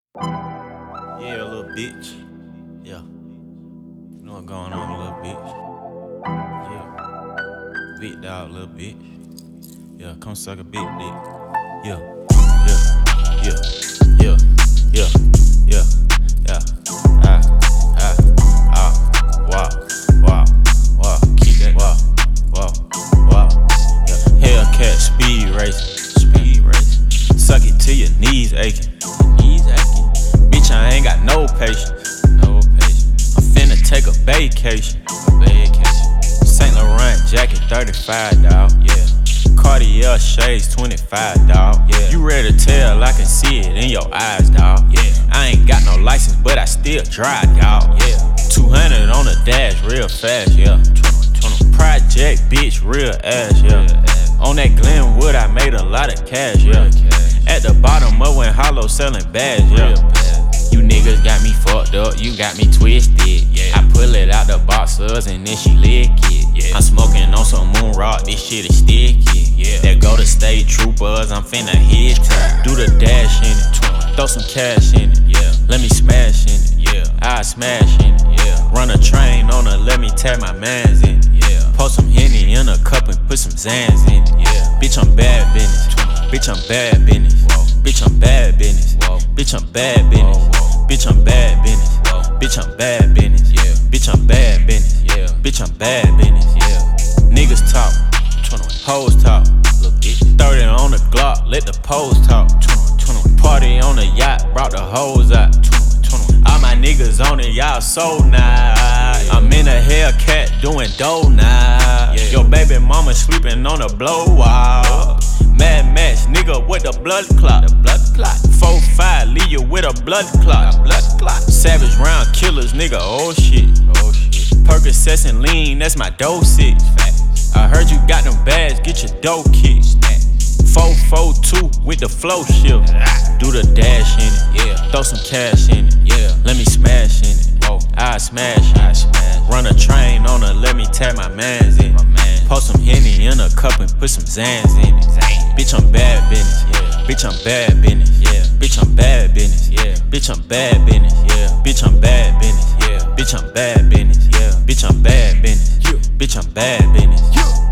Yeah, little bitch. Yeah. You know what's going on, little bitch. Yeah. Big dog, little bitch. Yeah, come suck a big dick. Yeah. Yeah. Yeah. Yeah. Yeah. Yeah. Yeah. Ah. Ah. Ah. Wow. Wow. Wow. Keep that. Wow. Wow. Wow. Yeah. Hellcat speed race. Speed race. Suck it till your knees aching. Knees aching. Bitch, I ain't got no patience. No patience. I'm finna take a vacation. Saint Laurent jacket, 35, dawg. Yeah. Cartier shades, 25, dawg. Yeah. You ready to tell? I can see it in your eyes, dawg. Yeah. I ain't got no license, but I still drive, dawg. Yeah. 200 on the dash, real fast, yeah. Project, bitch, real ass, yeah. On that Glenwood, I made a lot of cash, yeah. At the bottom of when Hollow selling bags, yeah. You niggas got me fucked up, you got me twisted, yeah. I pull it out the boxers and then she lick it, yeah. I'm smoking on some moon rock, this shit is sticky, yeah. That go to state troopers, I'm finna hit it. Do the dash in it, throw some cash in it, yeah. Let me smash in it, yeah. I smash in it, yeah. Run a train on her, let me tag my mans in it, yeah. Pour some Henny in a cup and put some Zans in it, yeah. Bitch, I'm bad business, bitch, I'm bad business, bitch, I'm bad business, bitch, I'm bad business. Bitch, I'm bad business. Bitch, I'm bad business. Yeah. Bitch, I'm bad business. Yeah. Bitch, I'm bad business. Yeah. Niggas talk. Hoes talk. 30 on the Glock. Let the pose talk. Party on the yacht. Brought the hoes out. All my niggas on it. Y'all so nice. I'm in a Hellcat doing dough now. Your baby mama sleeping on a blow wall. Mad Max, nigga, with the blood clot. 4-5, leave you with a blood clot. Savage round killers, nigga, oh shit. Percocets and lean, that's my dosage. I heard you got them bags, get your dough kicked. 4-4-2 with the flow shift. Do the dash in it, yeah. Throw some cash in it, yeah. Let me smash in it, whoa. I smash it. Run a train on her, let me tag my mans in it. Pour some Henny in a cup and put some Zans in it. Bitch, I'm bad business, yeah. Bitch, I'm bad business, yeah. Bitch, I'm bad business, yeah. Bitch, I'm bad business, yeah. Bitch, I'm bad business, yeah. Bitch, I'm bad business, yeah. Bitch, I'm bad business, bitch, I'm bad business.